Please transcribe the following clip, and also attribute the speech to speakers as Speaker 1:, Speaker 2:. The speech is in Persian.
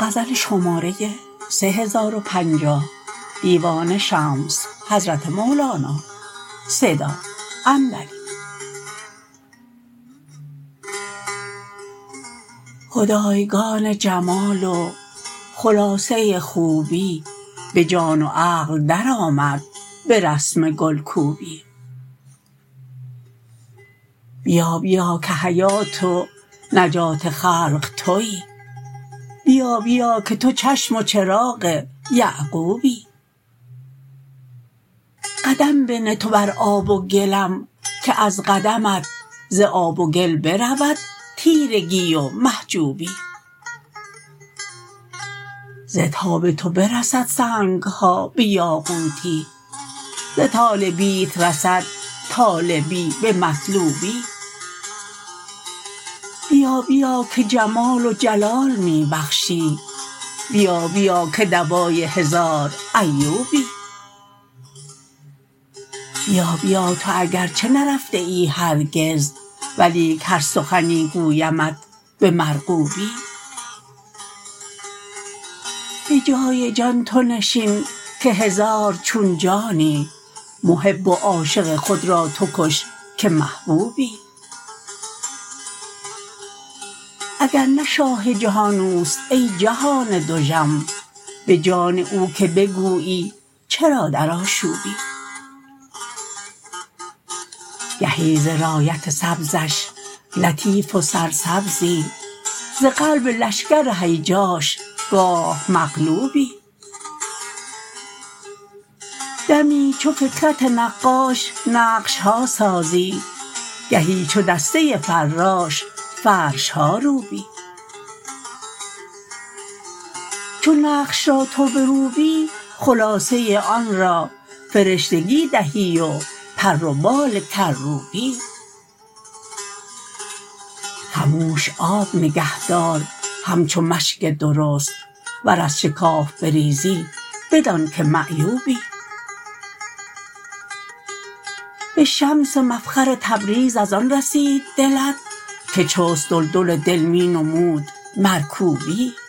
Speaker 1: خدایگان جمال و خلاصه خوبی به جان و عقل درآمد به رسم گلکوبی. بیا بیا که حیات و نجات خلق توی، بیا بیا که تو چشم و چراغ یعقوبی. قدم بنه تو بر آب و گلم که از قدمت ز آب و گل برود تیرگی و محجوبی. ز تاب تو برسد سنگ ها به یاقوتی، ز طالبیت رسد طالبی به مطلوبی. بیا بیا که جمال و جلال می بخشی، بیا بیا که دوای هزار ایوبی. بیا بیا تو اگر چه نرفته ای هرگز، ولیک هر سخنی گویمت به مرغوبی. به جای جان تو نشین که هزار چون جانی، محب و عاشق خود را تو کش که محبوبی. اگر نه شاه جهان اوست ای جهان دژم، به جان او که بگویی چرا در آشوبی. گهی ز رایت سبزش لطیف و سرسبزی، ز قلب لشکر هیجاش گاه مقلوبی. دمی چو فکرت نقاش نقش ها سازی، گهی چو دسته فراش فرش ها روبی. چو نقش را تو بروبی، خلاصه آن را فرشتگی دهی و پر و بال کروبی. خموش آب نگه دار همچو مشک درست، ور از شکاف بریزی بدانک معیوبی. به شمس مفخر تبریز از آن رسید دلت که چست دلدل دل می نمود مرکوبی.